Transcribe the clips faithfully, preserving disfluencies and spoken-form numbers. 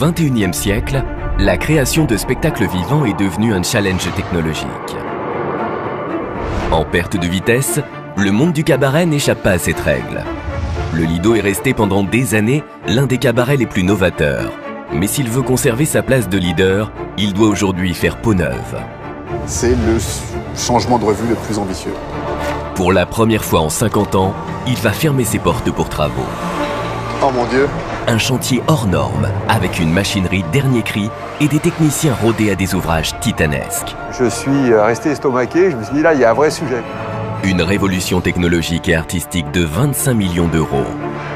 vingt et unième siècle, la création de spectacles vivants est devenue un challenge technologique. En perte de vitesse, le monde du cabaret n'échappe pas à cette règle. Le Lido est resté pendant des années l'un des cabarets les plus novateurs. Mais s'il veut conserver sa place de leader, il doit aujourd'hui faire peau neuve. C'est le changement de revue le plus ambitieux. Pour la première fois en cinquante ans, il va fermer ses portes pour travaux. Oh mon Dieu! Un chantier hors norme, avec une machinerie dernier cri et des techniciens rodés à des ouvrages titanesques. Je suis resté estomaqué, je me suis dit là, il y a un vrai sujet. Une révolution technologique et artistique de vingt-cinq millions d'euros.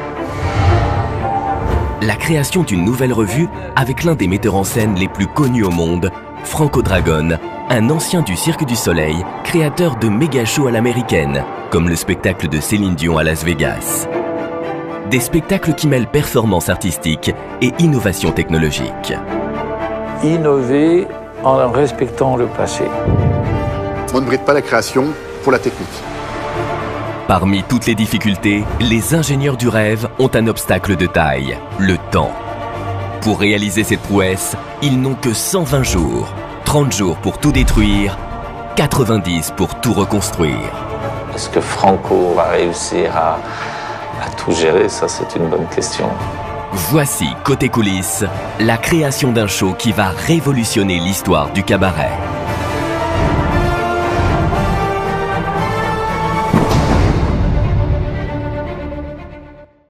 La création d'une nouvelle revue avec l'un des metteurs en scène les plus connus au monde, Franco Dragone, un ancien du Cirque du Soleil, créateur de méga shows à l'américaine, comme le spectacle de Céline Dion à Las Vegas. Des spectacles qui mêlent performance artistique et innovation technologique. Innover en respectant le passé. On ne bride pas la création pour la technique. Parmi toutes les difficultés, les ingénieurs du rêve ont un obstacle de taille, le temps. Pour réaliser cette prouesse, ils n'ont que cent vingt jours, trente jours pour tout détruire, quatre-vingt-dix pour tout reconstruire. Est-ce que Franco va réussir à, à tout gérer? Ça, c'est une bonne question. Voici, côté coulisses, la création d'un show qui va révolutionner l'histoire du cabaret.